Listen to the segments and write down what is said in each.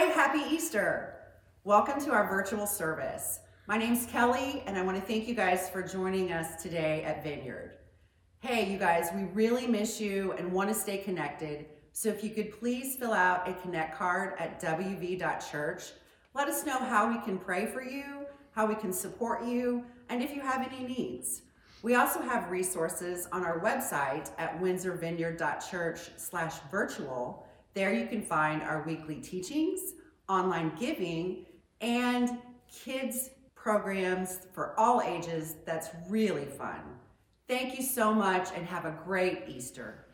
Happy Easter. Welcome to our virtual service. My name's Kelly, and I want to thank you guys for joining us today at Vineyard. Hey, you guys, we really miss you and want to stay connected. So if you could please fill out a Connect card at wv.church. Let us know how we can pray for you, how we can support you, and if you have any needs. We also have resources on our website at windsorvineyard.church/virtual. There you can find our weekly teachings, online giving, and kids programs for all ages that's really fun. Thank you so much and have a great Easter.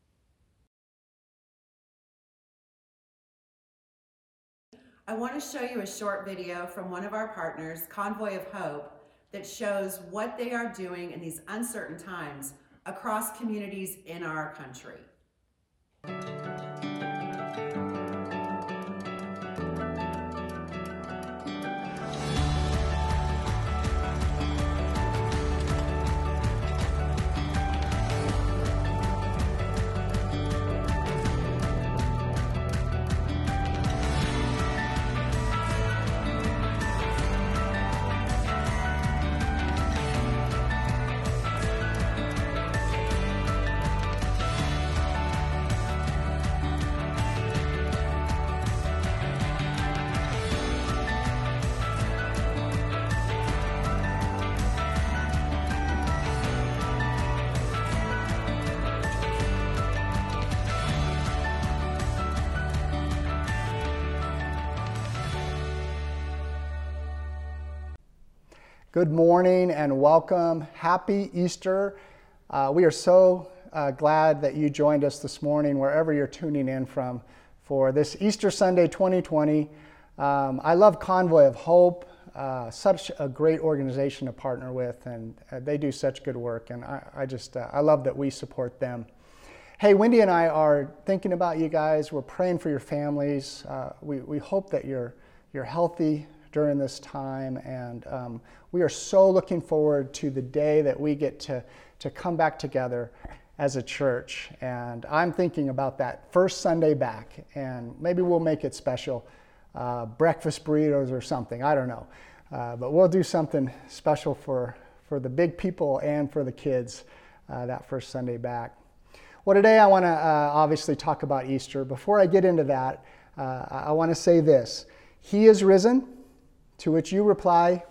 I want to show you a short video from one of our partners, Convoy of Hope, that shows what they are doing in these uncertain times across communities in our country. Good morning and welcome. Happy Easter. We are so glad that you joined us this morning, wherever you're tuning in from, for this Easter Sunday 2020. I love Convoy of Hope, such a great organization to partner with, and they do such good work, and I love that we support them. Hey, Wendy and I are thinking about you guys. We're praying for your families. We hope that you're healthy during this time, and we are so looking forward to the day that we get to come back together as a church. And I'm thinking about that first Sunday back, and maybe we'll make it special, breakfast burritos or something, I don't know. But we'll do something special for the big people and for the kids that first Sunday back. Well, today I want to obviously talk about Easter. Before I get into that, I want to say this: He is risen. To which you reply,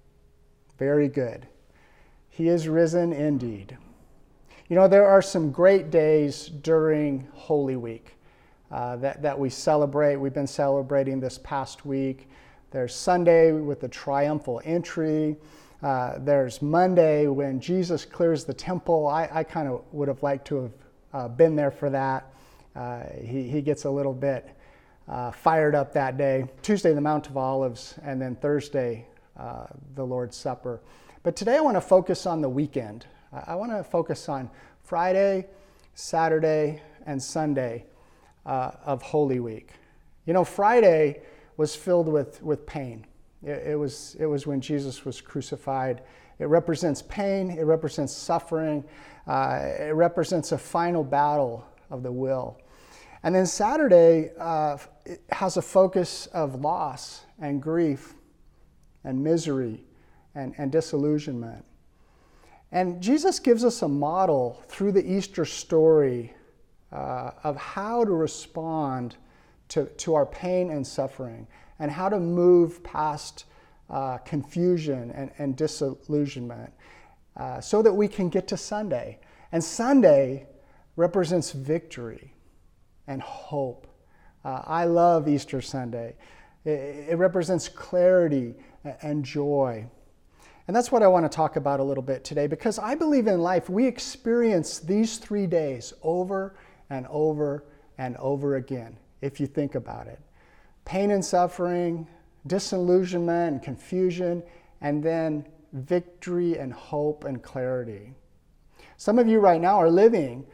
very good. He is risen indeed. You know, there are some great days during Holy Week that we celebrate. We've been celebrating this past week. There's Sunday with the triumphal entry. There's Monday when Jesus clears the temple. I kind of would have liked to have been there for that. He gets a little bit fired up that day. Tuesday, the Mount of Olives, and then Thursday, the Lord's Supper. But today I want to focus on the weekend. I want to focus on Friday, Saturday, and Sunday of Holy Week. You know, Friday was filled with pain. It was when Jesus was crucified. It represents pain. It represents suffering. It represents a final battle of the will. And then Saturday it has a focus of loss and grief and misery and disillusionment. And Jesus gives us a model through the Easter story of how to respond to our pain and suffering, and how to move past confusion and disillusionment so that we can get to Sunday. And Sunday represents victory and hope. I love Easter Sunday. It represents clarity and joy. And that's what I want to talk about a little bit today, because I believe in life we experience these 3 days over and over and over again, if you think about it. Pain and suffering, disillusionment and confusion, and then victory and hope and clarity. Some of you right now are living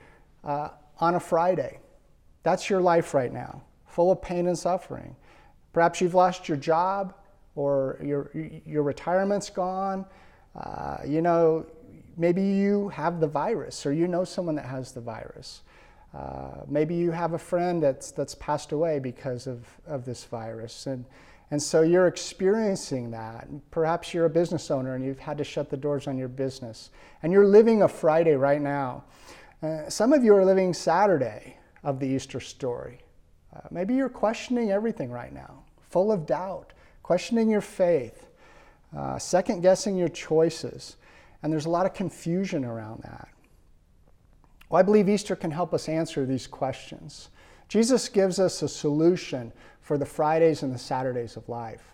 on a Friday. That's your life right now, full of pain and suffering. Perhaps you've lost your job, or your retirement's gone. Maybe you have the virus, or you know someone that has the virus. Maybe you have a friend that's passed away because of this virus. And so you're experiencing that. Perhaps you're a business owner and you've had to shut the doors on your business. And you're living a Friday right now. Some of you are living Saturday of the Easter story. Maybe you're questioning everything right now, full of doubt, questioning your faith, second guessing your choices. And there's a lot of confusion around that. Well, I believe Easter can help us answer these questions. Jesus gives us a solution for the Fridays and the Saturdays of life.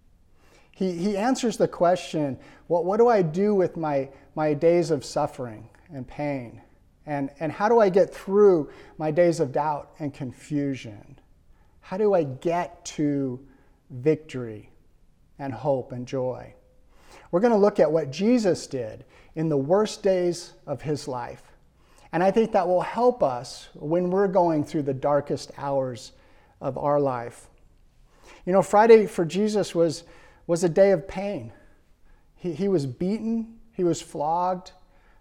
He answers the question, what do I do with my days of suffering and pain? And how do I get through my days of doubt and confusion? How do I get to victory and hope and joy? We're going to look at what Jesus did in the worst days of his life. And I think that will help us when we're going through the darkest hours of our life. You know, Friday for Jesus was a day of pain. He was beaten, he was flogged,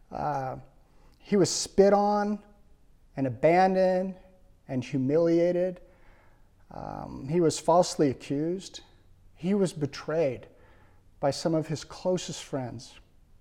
he was spit on and abandoned and humiliated. He was falsely accused. He was betrayed by some of his closest friends.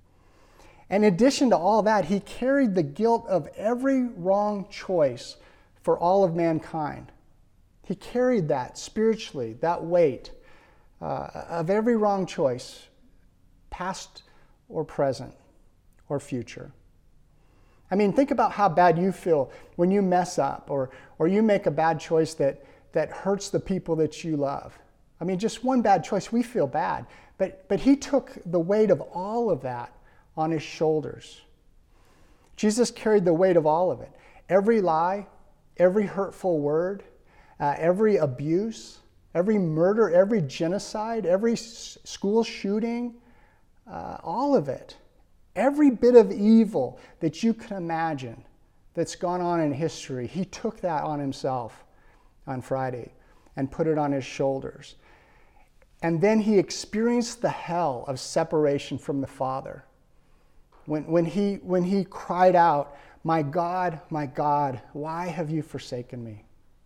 In addition to all that, he carried the guilt of every wrong choice for all of mankind. He carried that spiritually, that weight of every wrong choice, past or present or future. I mean, think about how bad you feel when you mess up or you make a bad choice that hurts the people that you love. I mean, just one bad choice, we feel bad. But he took the weight of all of that on his shoulders. Jesus carried the weight of all of it. Every lie, every hurtful word, every abuse, every murder, every genocide, every school shooting, all of it. Every bit of evil that you can imagine that's gone on in history, he took that on himself on Friday and put it on his shoulders. And then he experienced the hell of separation from the Father. When he cried out, my God, why have you forsaken me?"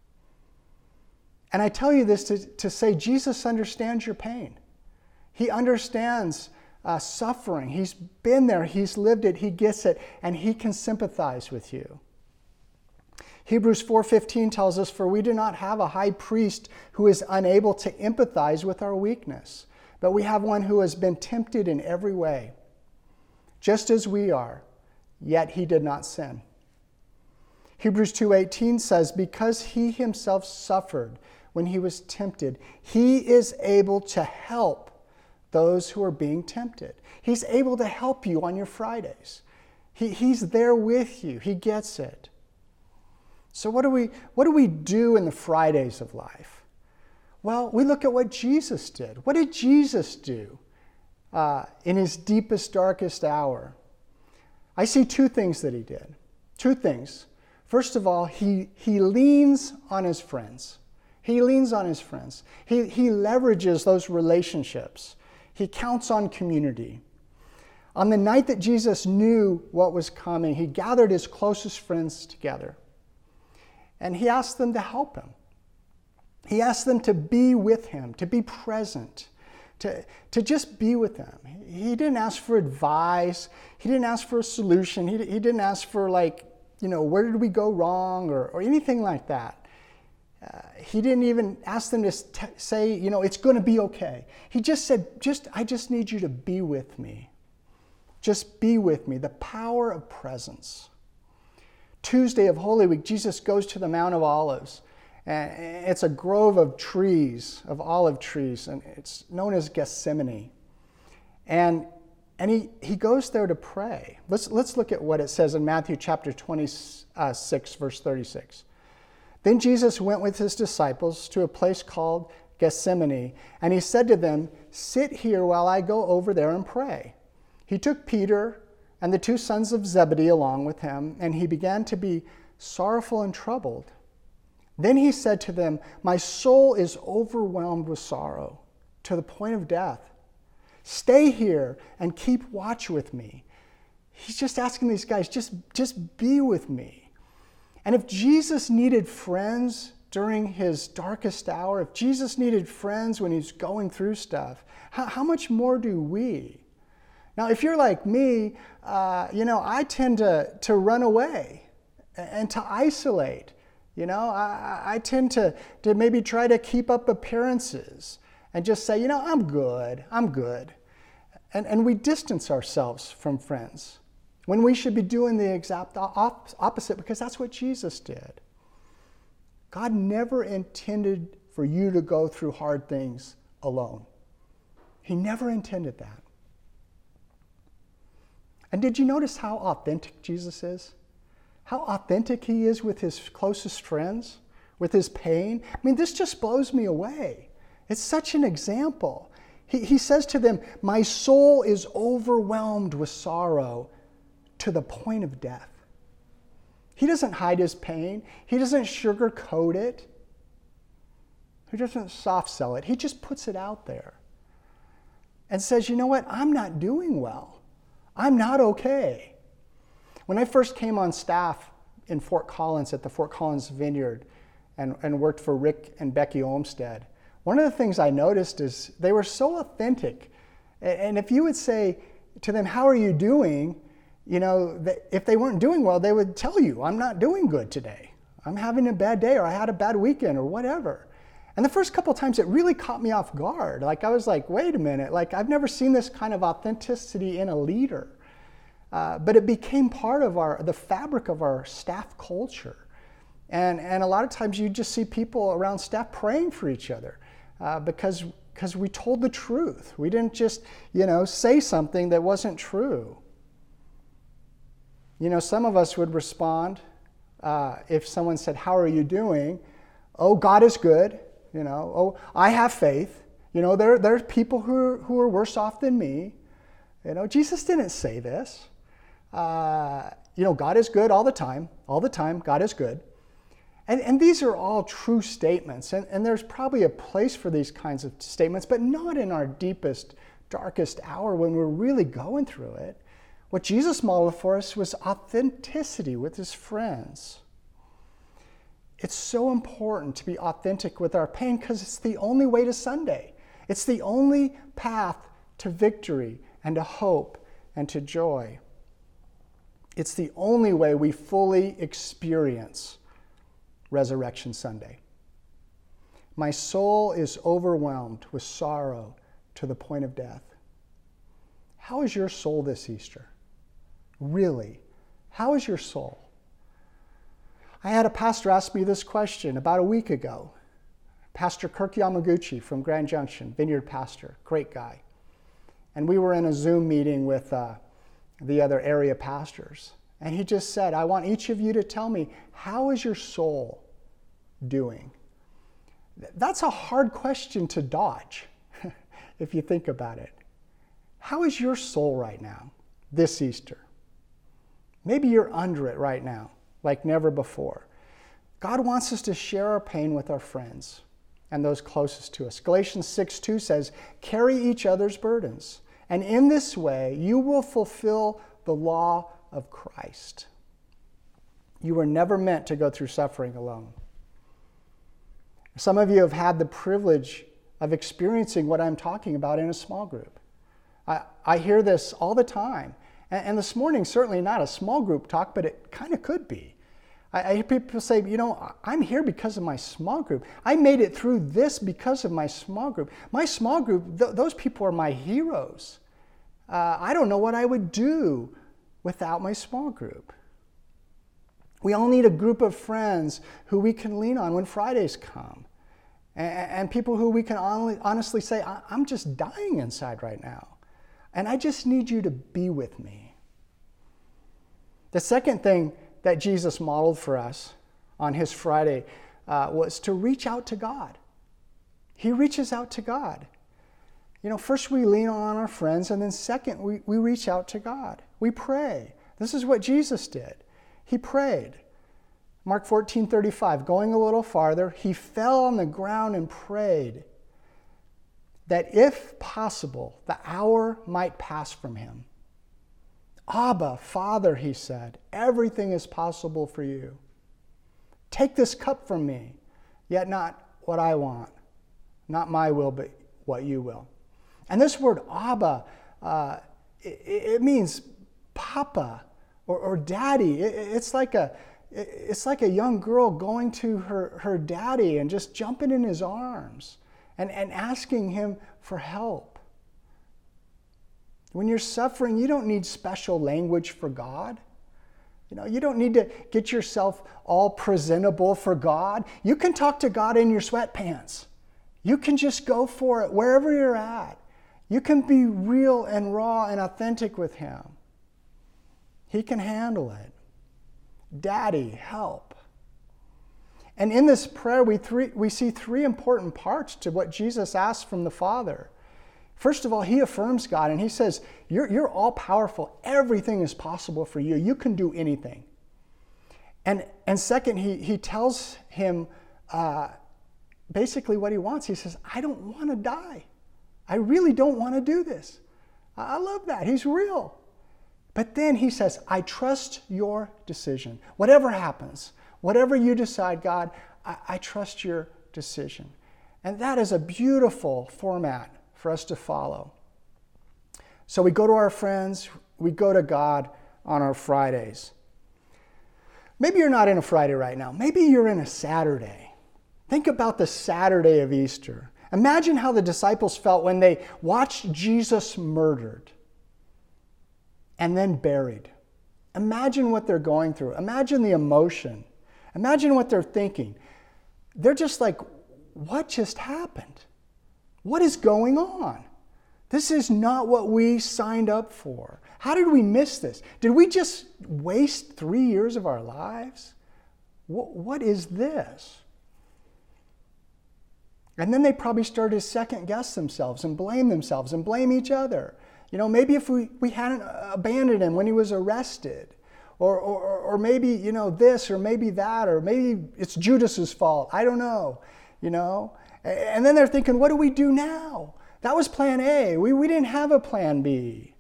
And I tell you this to say Jesus understands your pain. He understands suffering. He's been there, he's lived it, he gets it, and he can sympathize with you. Hebrews 4:15 tells us, "For we do not have a high priest who is unable to empathize with our weakness, but we have one who has been tempted in every way, just as we are, yet he did not sin." Hebrews 2:18 says, "Because he himself suffered when he was tempted, he is able to help those who are being tempted." He's able to help you on your Fridays. He's there with you. He gets it. So what do we do in the Fridays of life? Well, we look at what Jesus did. What did Jesus do in his deepest, darkest hour? I see two things that he did. Two things. First of all, he leans on his friends. He leans on his friends. He leverages those relationships. He counts on community. On the night that Jesus knew what was coming, he gathered his closest friends together. And he asked them to help him. He asked them to be with him, to be present, to just be with them. He didn't ask for advice. He didn't ask for a solution. He didn't ask for where did we go wrong or anything like that. He didn't even ask them to say, it's going to be okay. He just said, I just need you to be with me. Just be with me. The power of presence. Tuesday of Holy Week, Jesus goes to the Mount of Olives. And it's a grove of trees, of olive trees, and it's known as Gethsemane. And he goes there to pray. Let's look at what it says in Matthew chapter 26, verse 36. "Then Jesus went with his disciples to a place called Gethsemane, and he said to them, 'Sit here while I go over there and pray.' He took Peter and the two sons of Zebedee along with him, and he began to be sorrowful and troubled. Then he said to them, 'My soul is overwhelmed with sorrow to the point of death. Stay here and keep watch with me.'" He's just asking these guys, just be with me. And if Jesus needed friends during his darkest hour, if Jesus needed friends when he's going through stuff, how much more do we? Now, if you're like me, I tend to run away and to isolate. I tend to maybe try to keep up appearances and just say, I'm good. And we distance ourselves from friends when we should be doing the exact opposite, because that's what Jesus did. God never intended for you to go through hard things alone. He never intended that. And did you notice how authentic Jesus is? How authentic he is with his closest friends, with his pain? I mean, this just blows me away. It's such an example. He says to them, my soul is overwhelmed with sorrow to the point of death. He doesn't hide his pain. He doesn't sugarcoat it. He doesn't soft sell it. He just puts it out there and says, you know what? I'm not doing well. I'm not okay. When I first came on staff in Fort Collins at the Fort Collins Vineyard and worked for Rick and Becky Olmsted, one of the things I noticed is they were so authentic. And if you would say to them, how are you doing? If they weren't doing well, they would tell you, I'm not doing good today. I'm having a bad day, or I had a bad weekend, or whatever. And the first couple of times it really caught me off guard. I was like, wait a minute, I've never seen this kind of authenticity in a leader. But it became part of the fabric of our staff culture. And a lot of times you just see people around staff praying for each other because we told the truth. We didn't just, say something that wasn't true. Some of us would respond if someone said, how are you doing? Oh, God is good. Oh, I have faith. There's people who are worse off than me. Jesus didn't say this. God is good all the time. All the time, God is good. And these are all true statements. And there's probably a place for these kinds of statements, but not in our deepest, darkest hour when we're really going through it. What Jesus modeled for us was authenticity with his friends. It's so important to be authentic with our pain because it's the only way to Sunday. It's the only path to victory and to hope and to joy. It's the only way we fully experience Resurrection Sunday. My soul is overwhelmed with sorrow to the point of death. How is your soul this Easter? Really? How is your soul? I had a pastor ask me this question about a week ago. Pastor Kirk Yamaguchi from Grand Junction, Vineyard pastor, great guy. And we were in a Zoom meeting with the other area pastors. And he just said, I want each of you to tell me, how is your soul doing? That's a hard question to dodge, if you think about it. How is your soul right now, this Easter? Maybe you're under it right now, like never before. God wants us to share our pain with our friends and those closest to us. Galatians 6:2 says, carry each other's burdens, and in this way you will fulfill the law of Christ. You were never meant to go through suffering alone. Some of you have had the privilege of experiencing what I'm talking about in a small group. I hear this all the time. And this morning, certainly not a small group talk, but it kind of could be. I hear people say, I'm here because of my small group. I made it through this because of my small group. My small group, those people are my heroes. I don't know what I would do without my small group. We all need a group of friends who we can lean on when Fridays come. And people who we can honestly say, I'm just dying inside right now. And I just need you to be with me. The second thing that Jesus modeled for us on his Friday was to reach out to God. He reaches out to God. First we lean on our friends, and then second, we reach out to God. We pray. This is what Jesus did. He prayed. Mark 14:35, going a little farther, he fell on the ground and prayed that if possible, the hour might pass from him. Abba, Father, he said, everything is possible for you. Take this cup from me, yet not what I want, not my will, but what you will. And this word Abba, it means Papa or Daddy. It's like a young girl going to her daddy and just jumping in his arms and asking him for help. When you're suffering, you don't need special language for God. You don't need to get yourself all presentable for God. You can talk to God in your sweatpants. You can just go for it wherever you're at. You can be real and raw and authentic with him. He can handle it. Daddy, help. And in this prayer, we see three important parts to what Jesus asks from the Father. First of all, he affirms God and he says, you're all powerful. Everything is possible for you. You can do anything. And second, he tells him basically what he wants. He says, I don't want to die. I really don't want to do this. I love that. He's real. But then he says, I trust your decision. Whatever happens, whatever you decide, God, I trust your decision. And that is a beautiful format for us to follow. So we go to our friends, we go to God on our Fridays. Maybe you're not in a Friday right now. Maybe you're in a Saturday. Think about the Saturday of Easter. Imagine how the disciples felt when they watched Jesus murdered and then buried. Imagine what they're going through. Imagine the emotion. Imagine what they're thinking. They're just like, what just happened? What is going on? This is not what we signed up for. How did we miss this? Did we just waste 3 years of our lives? What is this? And then they probably started to second guess themselves and blame each other. Maybe if we hadn't abandoned him when he was arrested, or maybe, this, or maybe that, or maybe it's Judas's fault. I don't know, And then they're thinking, what do we do now? That was plan A. We didn't have a plan B.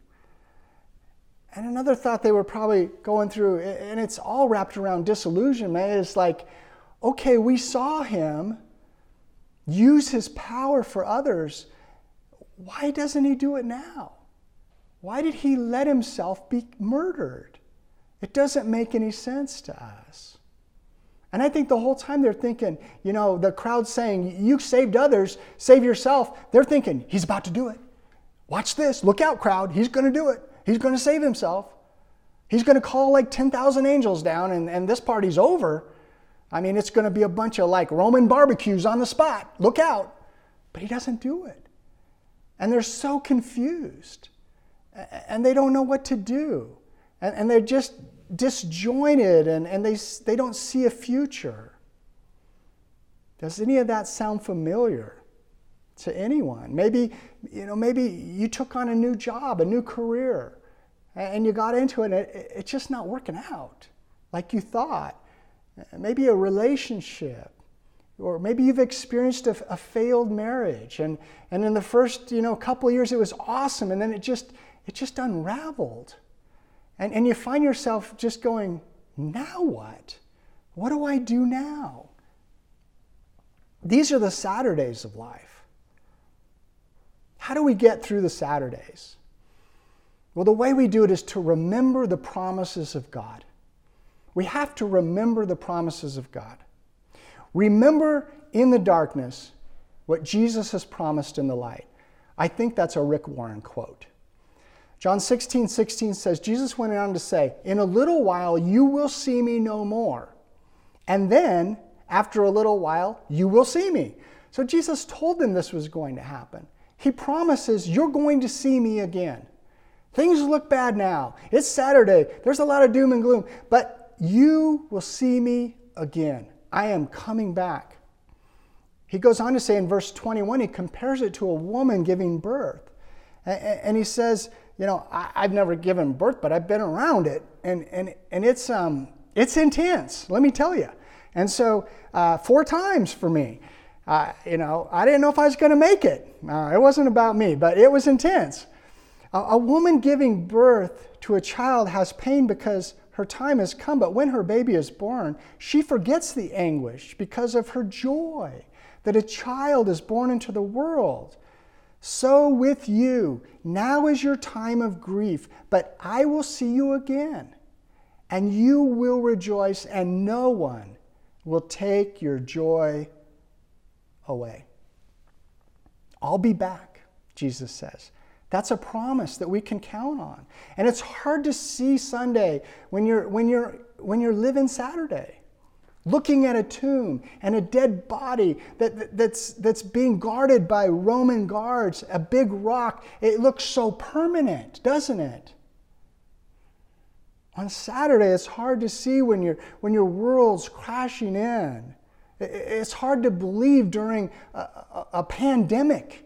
And another thought they were probably going through, and it's all wrapped around disillusionment, is like, okay, we saw him use his power for others. Why doesn't he do it now? Why did he let himself be murdered? It doesn't make any sense to us. And I think the whole time they're thinking, the crowd's saying, you saved others, save yourself. They're thinking, he's about to do it. Watch this. Look out, crowd. He's going to do it. He's going to save himself. He's going to call like 10,000 angels down and this party's over. I mean, it's going to be a bunch of like Roman barbecues on the spot. Look out. But he doesn't do it. And they're so confused. And they don't know what to do. And they're just disjointed and they don't see a future. Does any of that sound familiar to anyone? Maybe you took on a new job, a new career, and you got into it and it's just not working out like you thought. Maybe a relationship, or maybe you've experienced a failed marriage, and in the first couple of years it was awesome, and then it just unraveled. And you find yourself just going, now what? What do I do now? These are the Saturdays of life. How do we get through the Saturdays? Well, the way we do it is to remember the promises of God. We have to remember the promises of God. Remember in the darkness what Jesus has promised in the light. I think that's a Rick Warren quote. John 16:16 says, Jesus went on to say, in a little while you will see me no more. And then, after a little while, you will see me. So Jesus told them this was going to happen. He promises, you're going to see me again. Things look bad now. It's Saturday. There's a lot of doom and gloom. But you will see me again. I am coming back. He goes on to say in verse 21, he compares it to a woman giving birth. And he says, I've never given birth, but I've been around it. And it's intense, let me tell you. And so 4 times for me. I didn't know if I was going to make it. It wasn't about me, but it was intense. A woman giving birth to a child has pain because her time has come, but when her baby is born, she forgets the anguish because of her joy that a child is born into the world. So with you, now is your time of grief, but I will see you again, and you will rejoice, and no one will take your joy away. I'll be back, Jesus says. That's a promise that we can count on. And it's hard to see Sunday when you're living Saturday, looking at a tomb and a dead body that's being guarded by Roman guards, a big rock. It looks so permanent, doesn't it? On Saturday, it's hard to see when your world's crashing in. It's hard to believe during a pandemic.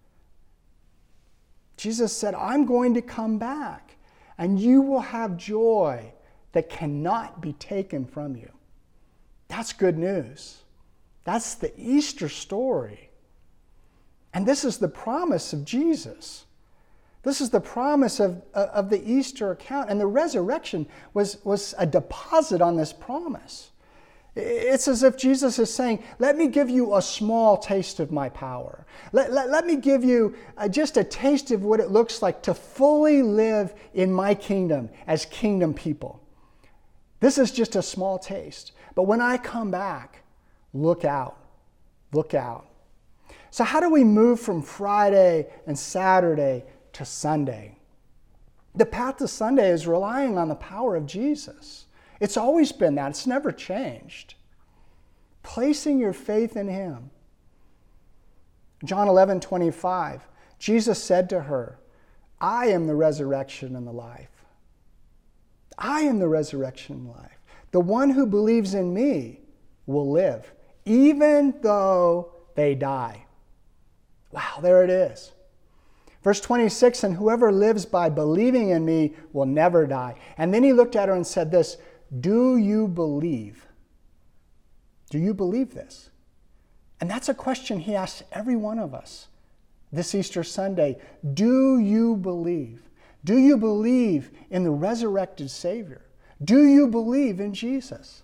Jesus said, I'm going to come back, and you will have joy that cannot be taken from you. That's good news. That's the Easter story. And this is the promise of Jesus. This is the promise of the Easter account. And the resurrection was a deposit on this promise. It's as if Jesus is saying, let me give you a small taste of my power. Let me give you just a taste of what it looks like to fully live in my kingdom as kingdom people. This is just a small taste. But when I come back, look out. Look out. So how do we move from Friday and Saturday to Sunday? The path to Sunday is relying on the power of Jesus. It's always been that. It's never changed. Placing your faith in him. John 11:25, Jesus said to her, I am the resurrection and the life. I am the resurrection and life. The one who believes in me will live, even though they die. Wow, there it is. Verse 26, and whoever lives by believing in me will never die. And then he looked at her and said this, do you believe? Do you believe this? And that's a question he asks every one of us this Easter Sunday. Do you believe? Do you believe in the resurrected Savior? Do you believe in Jesus?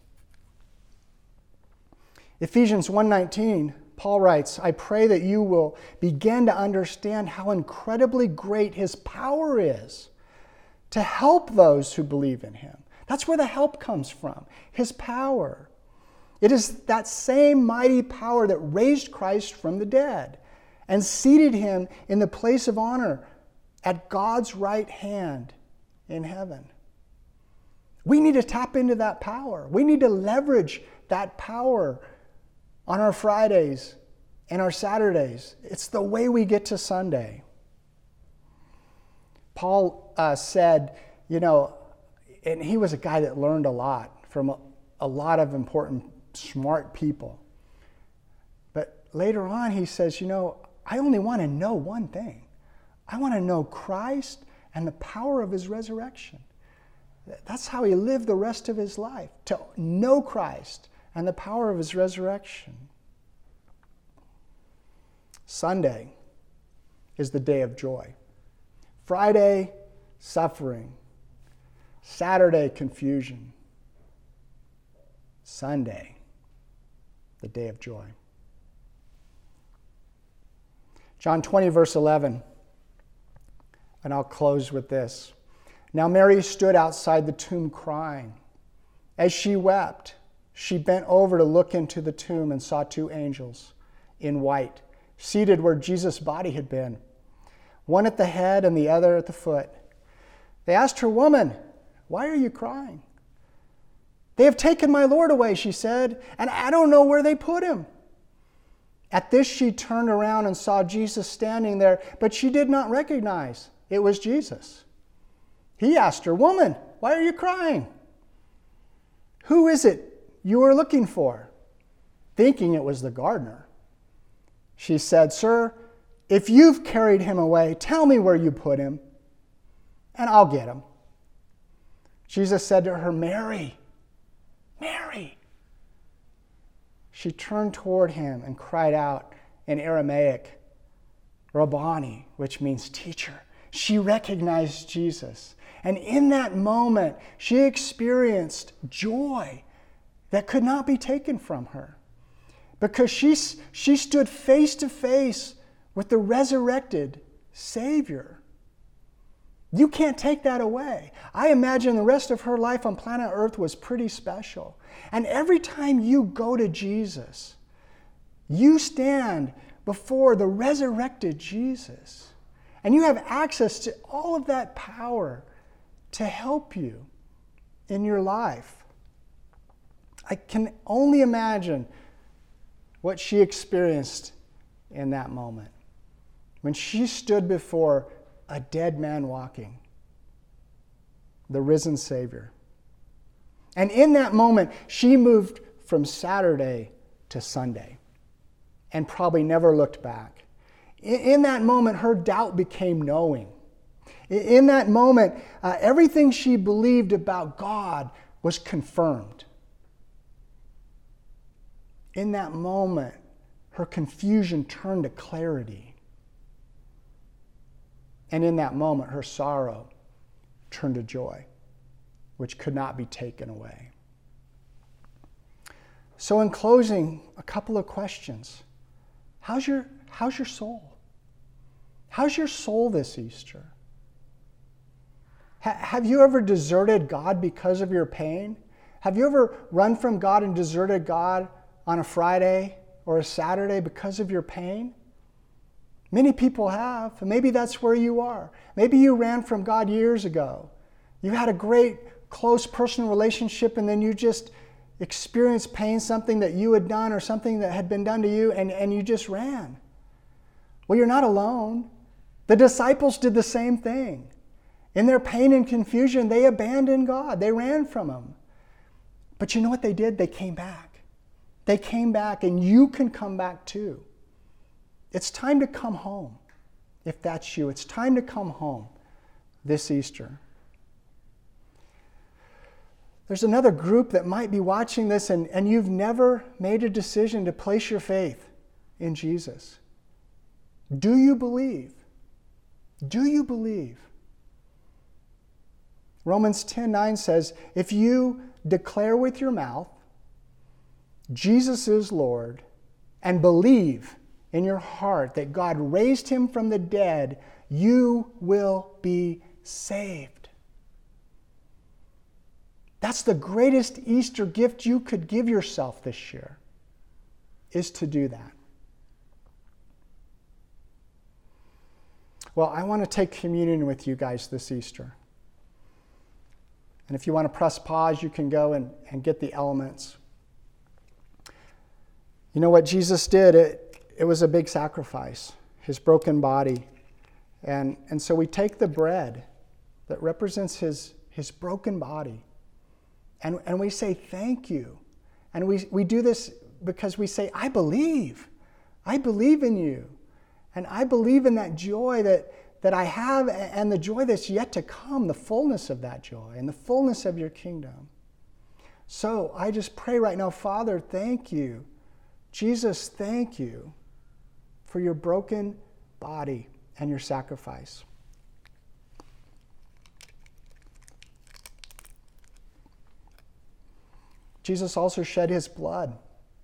Ephesians 1:19, Paul writes, I pray that you will begin to understand how incredibly great his power is to help those who believe in him. That's where the help comes from, his power. It is that same mighty power that raised Christ from the dead and seated him in the place of honor at God's right hand in heaven. We need to tap into that power. We need to leverage that power on our Fridays and our Saturdays. It's the way we get to Sunday. Paul said, and he was a guy that learned a lot from a lot of important, smart people. But later on, he says, I only want to know one thing. I want to know Christ and the power of his resurrection. That's how he lived the rest of his life, to know Christ and the power of his resurrection. Sunday is the day of joy. Friday, suffering. Saturday, confusion. Sunday, the day of joy. John 20, verse 11. And I'll close with this. Now Mary stood outside the tomb crying. As she wept, she bent over to look into the tomb and saw two angels in white, seated where Jesus' body had been, one at the head and the other at the foot. They asked her, Woman, why are you crying? They have taken my Lord away, she said, and I don't know where they put him. At this she turned around and saw Jesus standing there, but she did not recognize it was Jesus. He asked her, Woman, why are you crying? Who is it you are looking for? Thinking it was the gardener. She said, Sir, if you've carried him away, tell me where you put him, and I'll get him. Jesus said to her, Mary, Mary. She turned toward him and cried out in Aramaic, Rabboni, which means teacher. She recognized Jesus. And in that moment, she experienced joy that could not be taken from her, because she stood face to face with the resurrected Savior. You can't take that away. I imagine the rest of her life on planet Earth was pretty special. And every time you go to Jesus, you stand before the resurrected Jesus. And you have access to all of that power to help you in your life. I can only imagine what she experienced in that moment when she stood before a dead man walking, the risen Savior. And in that moment, she moved from Saturday to Sunday and probably never looked back. In that moment, her doubt became knowing. In that moment, everything she believed about God was confirmed. In that moment, her confusion turned to clarity. And in that moment, her sorrow turned to joy, which could not be taken away. So in closing, a couple of questions. How's your soul? How's your soul this Easter? Have you ever deserted God because of your pain? Have you ever run from God and deserted God on a Friday or a Saturday because of your pain? Many people have. Maybe that's where you are. Maybe you ran from God years ago. You had a great, close personal relationship, and then you just experienced pain, something that you had done or something that had been done to you, and you just ran. Well, you're not alone. The disciples did the same thing. In their pain and confusion, they abandoned God. They ran from Him. But you know what they did? They came back. They came back, and you can come back too. It's time to come home. If that's you, it's time to come home this Easter. There's another group that might be watching this, and you've never made a decision to place your faith in Jesus. Do you believe? Do you believe? Romans 10:9 says, if you declare with your mouth, Jesus is Lord, and believe in your heart that God raised Him from the dead, you will be saved. That's the greatest Easter gift you could give yourself this year, is to do that. Well, I want to take communion with you guys this Easter. And if you want to press pause, you can go and get the elements. You know what Jesus did? It was a big sacrifice, His broken body. And so we take the bread that represents His broken body, and we say thank you. And we do this because we say, I believe in you. And I believe in that joy that I have, and the joy that's yet to come, the fullness of that joy and the fullness of your kingdom. So I just pray right now, Father, thank you. Jesus, thank you for your broken body and your sacrifice. Jesus also shed His blood.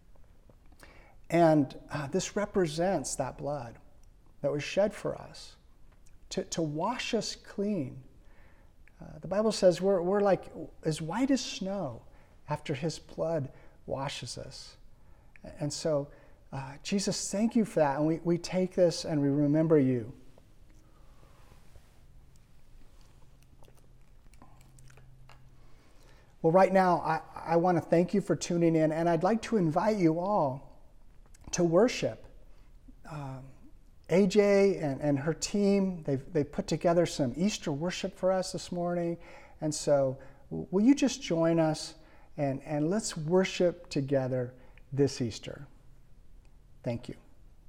And this represents that blood that was shed for us to wash us clean. The Bible says we're like as white as snow after His blood washes us. And so, Jesus, thank you for that. And we take this and we remember you. Well, right now, I want to thank you for tuning in, and I'd like to invite you all to worship. AJ and her team, they've put together some Easter worship for us this morning. And so will you just join us and let's worship together this Easter. Thank you.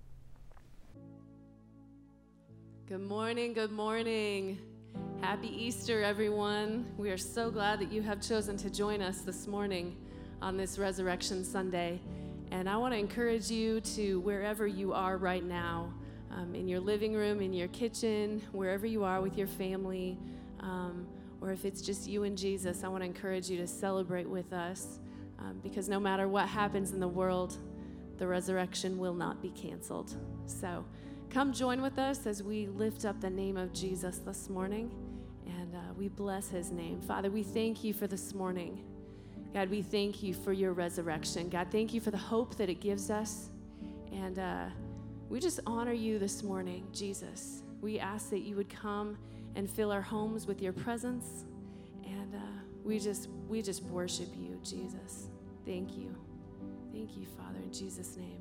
Good morning, good morning. Happy Easter, everyone. We are so glad that you have chosen to join us this morning on this Resurrection Sunday. And I want to encourage you to, wherever you are right now, in your living room, in your kitchen, wherever you are with your family, or if it's just you and Jesus, I want to encourage you to celebrate with us, because no matter what happens in the world, the resurrection will not be canceled. So come join with us as we lift up the name of Jesus this morning, and we bless his name. Father, we thank you for this morning. God, we thank you for your resurrection. God, thank you for the hope that it gives us. And we just honor you this morning, Jesus. We ask that you would come and fill our homes with your presence. And we just worship you, Jesus. Thank you. Thank you, Father, in Jesus' name.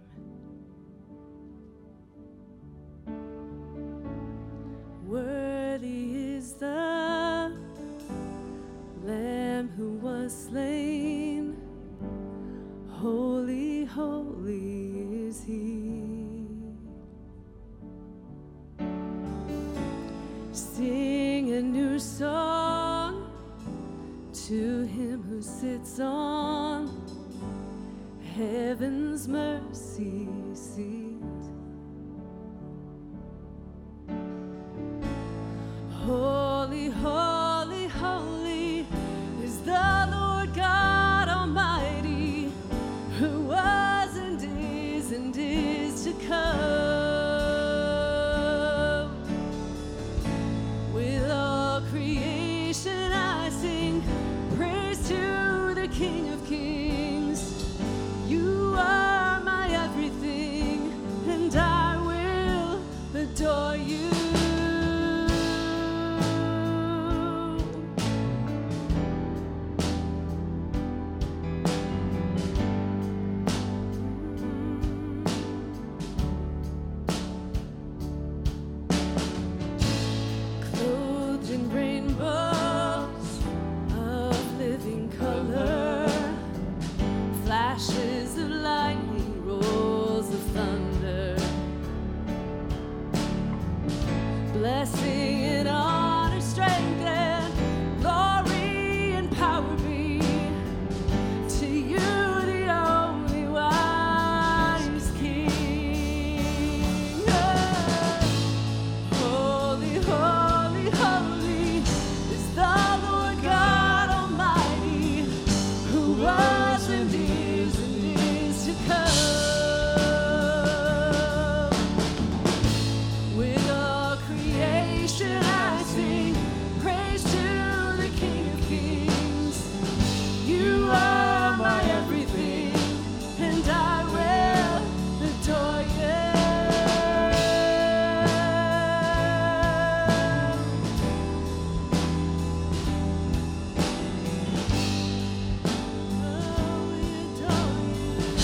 Worthy is the Lamb who was slain. Holy, holy is he. Sing a new song to him who sits on heaven's mercy seat. Holy, holy, holy is the Lord God Almighty, who was and is to come. With all creation I sing praise to the King of Kings. You are my everything, and I will adore you. Blessing and honor, strength and glory and power be to you, the only wise King. Holy, holy, holy is the Lord God Almighty, who was and is to come. I sing praise to the King of Kings. You are my everything, and I will adore you. Oh, we adore you.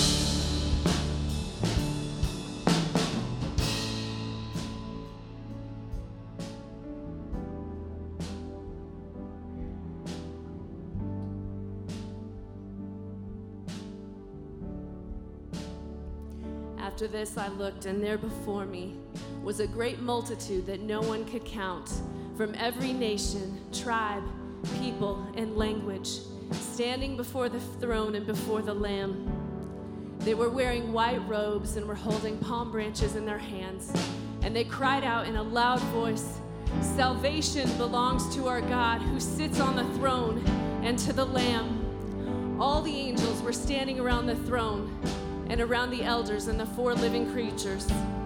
After this I looked, and there before me was a great multitude that no one could count, from every nation, tribe, people, and language, standing before the throne and before the Lamb. They were wearing white robes and were holding palm branches in their hands, and they cried out in a loud voice, "Salvation belongs to our God who sits on the throne and to the Lamb." All the angels were standing around the throne and around the elders and the four living creatures.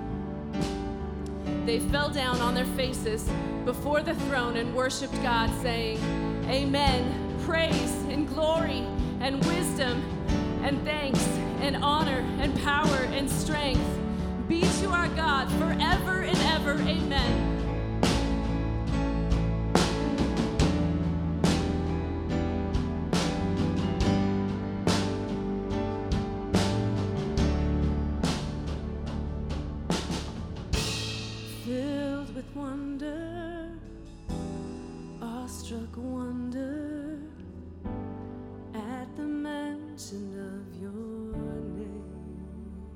They fell down on their faces before the throne and worshiped God, saying, "Amen, praise and glory and wisdom and thanks and honor and power and strength be to our God forever and ever. Amen." Filled with wonder, awestruck wonder at the mention of your name.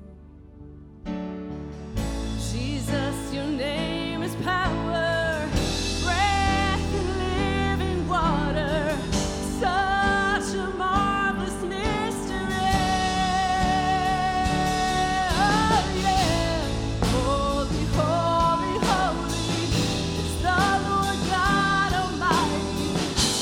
Jesus, your name is power, breath and living water, such a marvelous mystery. Oh yeah, holy, holy, holy is the Lord God Almighty,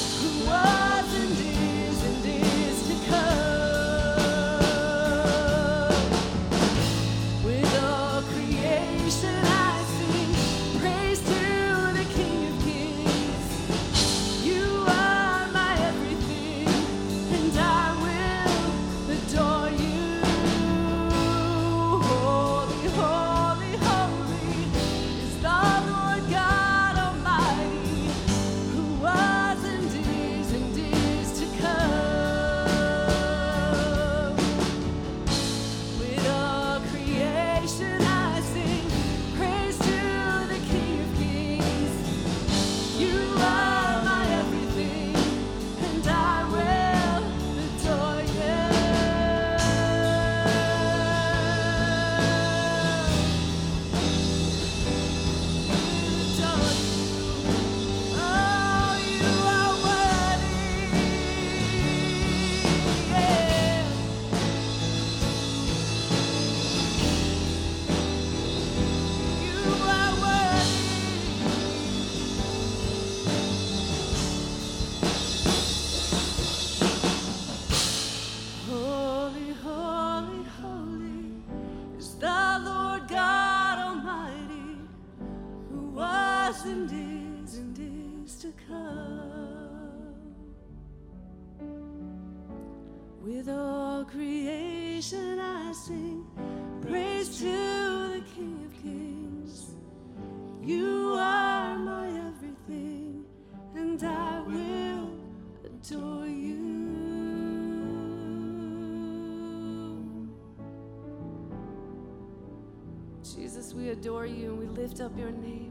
and is to come. With all creation I sing praise to the King of Kings. You are my everything, and I will adore you. Jesus, we adore you and we lift up your name.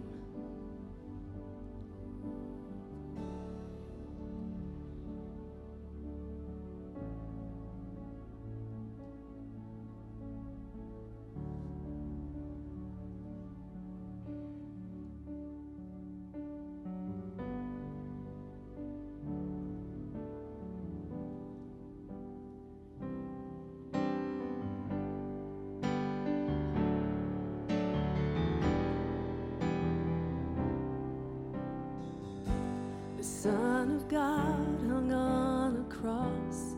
Son of God hung on a cross.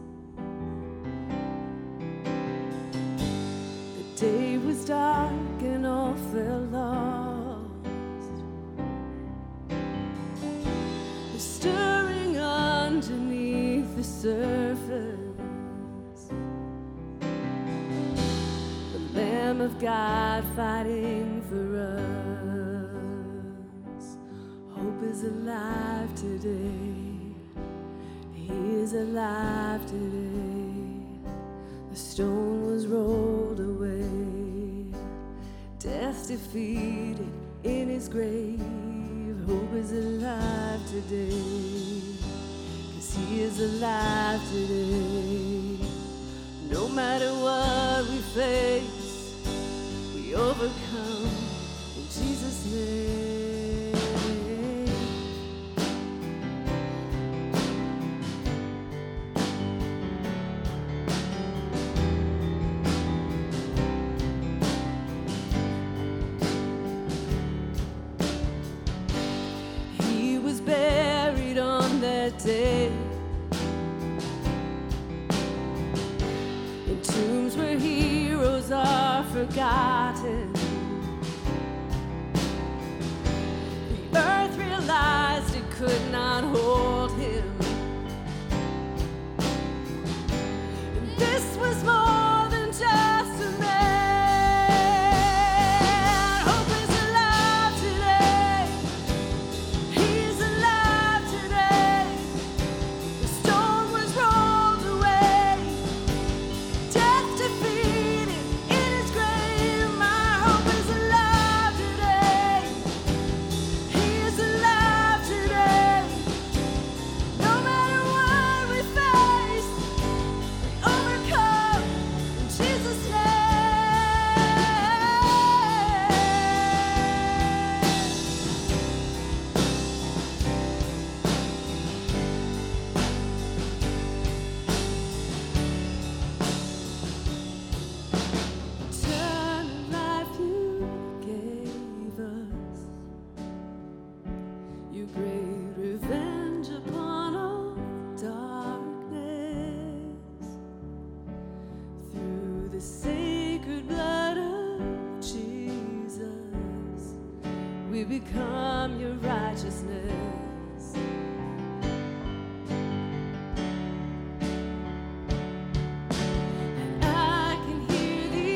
The day was dark and all felt lost. The stirring underneath the surface. The Lamb of God fighting for us. Hope is alive today. He is alive today. The stone was rolled away. Death defeated in his grave. Hope is alive today. 'Cause he is alive today. No matter what we face, we overcome in Jesus' name. Day. In tombs where heroes are forgotten, the earth realized it could not hold him. And this was more than just a man. Hope is alive today. He's alive today. The stone was rolled away. Death defeated in his grave. My hope is alive today. He is alive today. No matter what we face, we overcome in Jesus' name. Eternal life you gave us, your great revenge upon all darkness. Through the sacred blood of Jesus, we become your righteousness. And I can hear the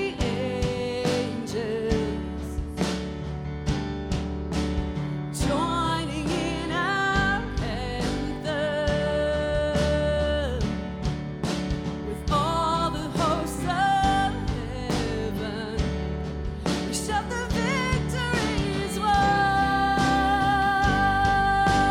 angels joining in our anthem with all the hosts of heaven. We shout the victory's won.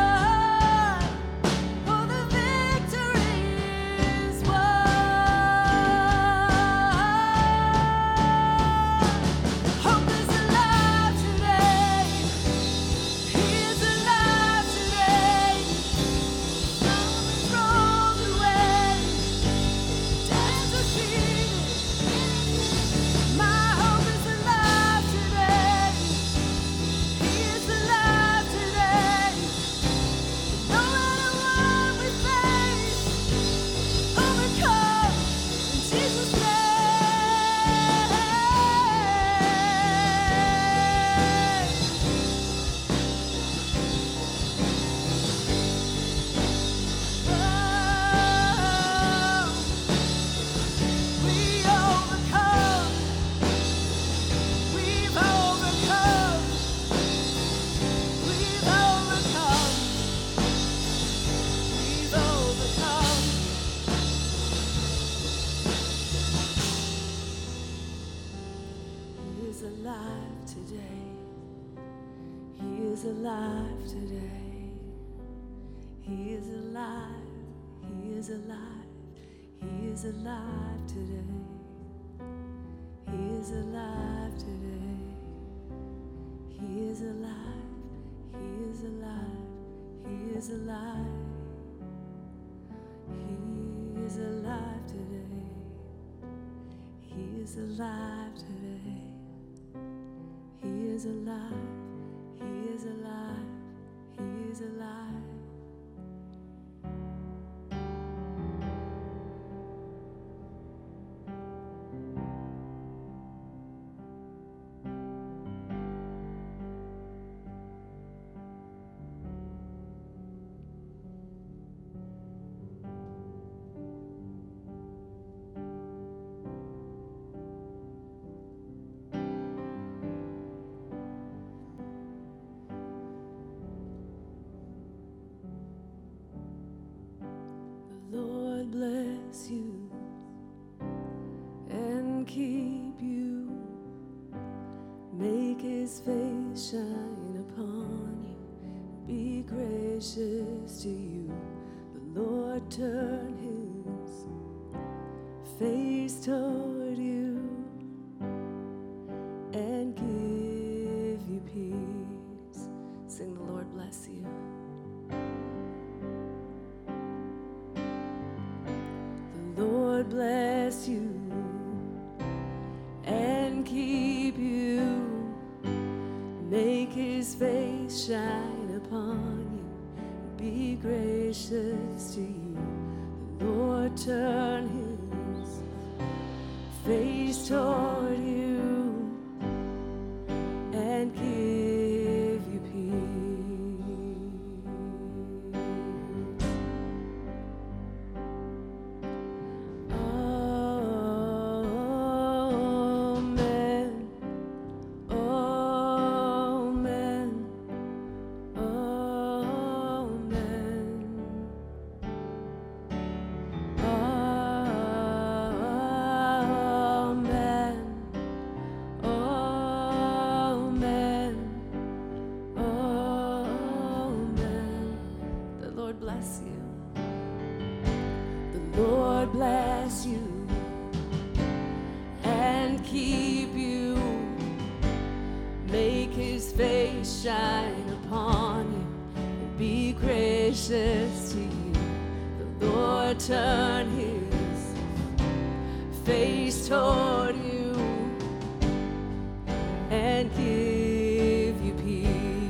is alive today. He is alive today. He is alive. He is alive. He is alive today. He is alive today. He is alive. He is alive. He is alive. He is alive today. He is alive today. He is alive. He is alive. He is alive. Lord bless you and keep you. Make his face shine upon you. Be gracious to you. The Lord turn his face toward you and give you peace. Sing, the Lord bless you. Lord bless you and keep you. Make his face shine upon you. Be gracious to you. The Lord turn his face toward you and give you peace. Lord bless you and keep you. Make his face shine upon you and be gracious to you. The Lord turn his face toward you and give you peace.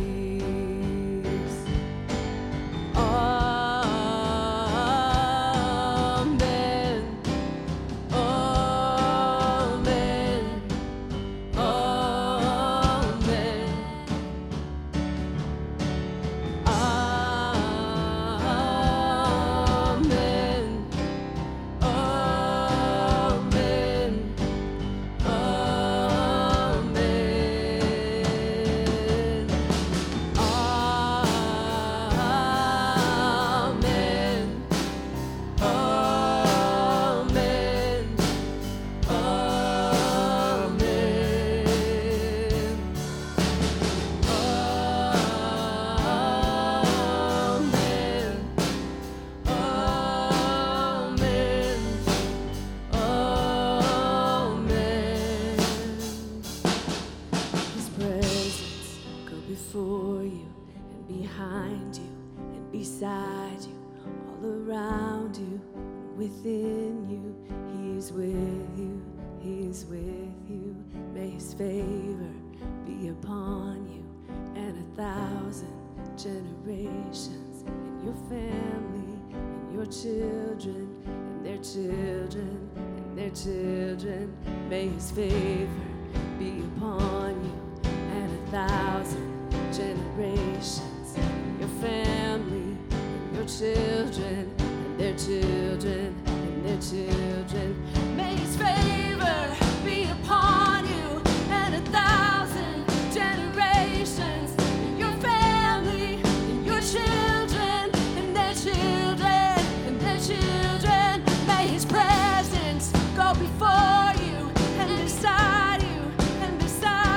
Before you and behind you and beside you, all around you and within you. He is with you, he is with you. May his favor be upon you and 1,000 generations, and your family and your children and their children and their children. May his favor be upon you and 1,000 generations, your family, and your children, and their children, and their children. May his favor be upon you and 1,000 generations, your family, and your children, and their children, and their children. May his presence go before you and beside you and beside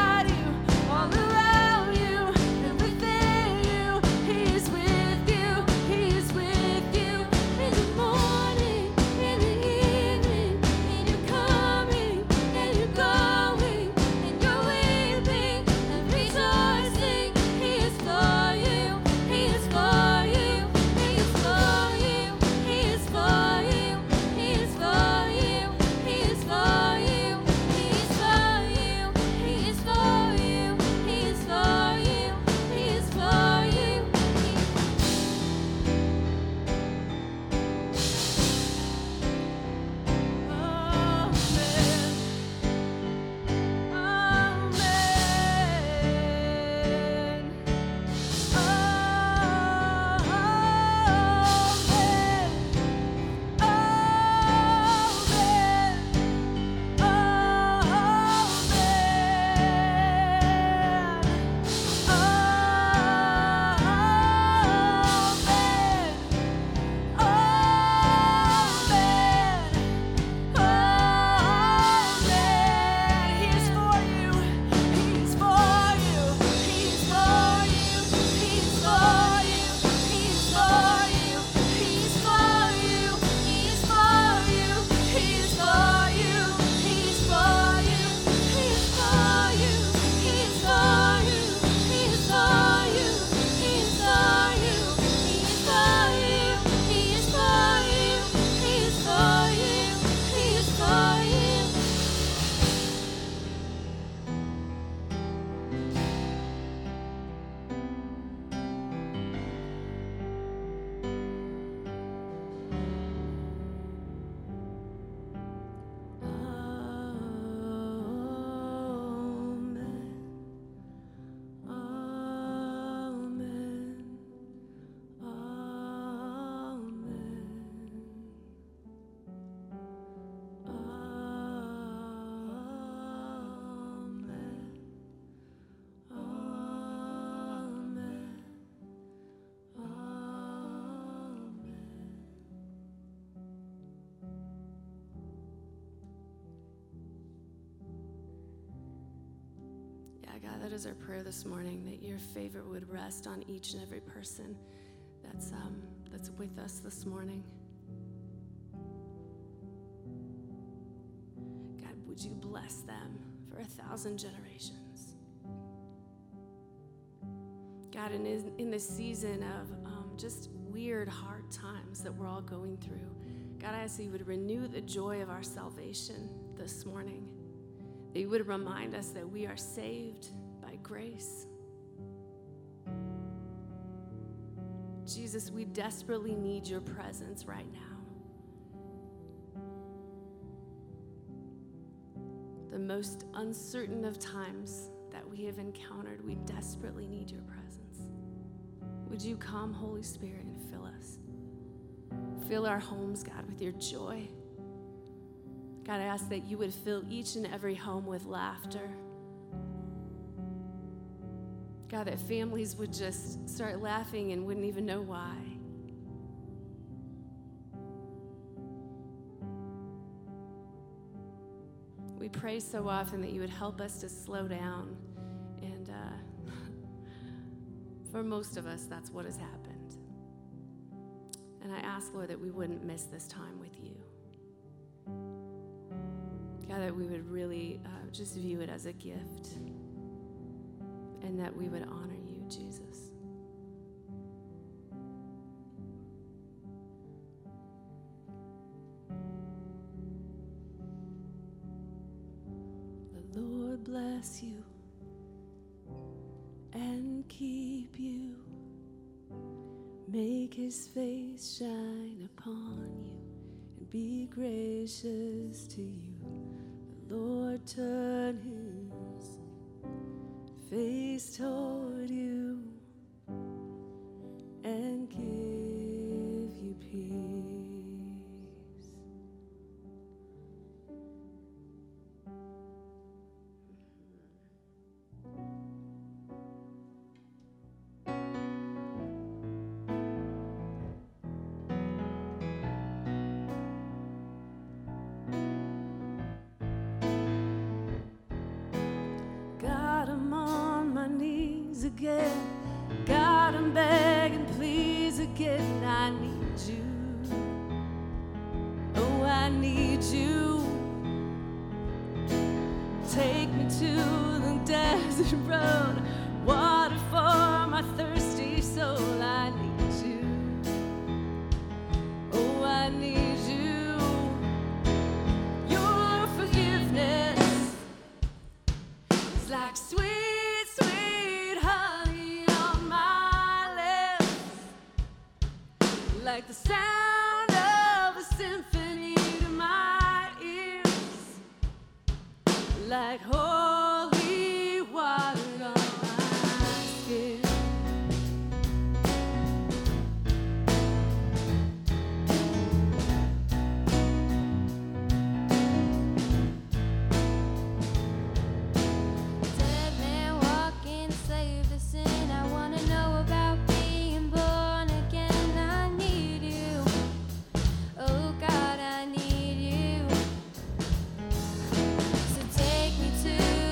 God, that is our prayer this morning, that your favor would rest on each and every person that's with us this morning. God, would you bless them for 1,000 generations? God, in this season of just weird, hard times that we're all going through, God, I ask that you would renew the joy of our salvation this morning, that you would remind us that we are saved by grace. Jesus, we desperately need your presence right now. The most uncertain of times that we have encountered, we desperately need your presence. Would you come, Holy Spirit, and fill us? Fill our homes, God, with your joy. God, I ask that you would fill each and every home with laughter. God, that families would just start laughing and wouldn't even know why. We pray so often that you would help us to slow down, and for most of us, that's what has happened. And I ask, Lord, that we wouldn't miss this time with you. God, that we would really just view it as a gift, and that we would honor you, Jesus. The Lord bless you and keep you. Make his face shine upon you and be gracious to you. The Lord turn his face toward you and give you peace. God, I'm on my knees again. God, I'm begging, please again. I need you. Oh, I need you. Take me to the desert road, water for my thirsty soul. I need you. Oh, I need you. Your forgiveness is like sweet, sweet honey on my lips, like the sound of a symphony to my ears, like holy water on my skin. Dead man walking, slave to sin. I wanna know about being born again. I need you. Oh God, I need you. So take me to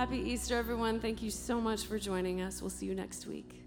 Happy Easter, everyone. Thank you so much for joining us. We'll see you next week.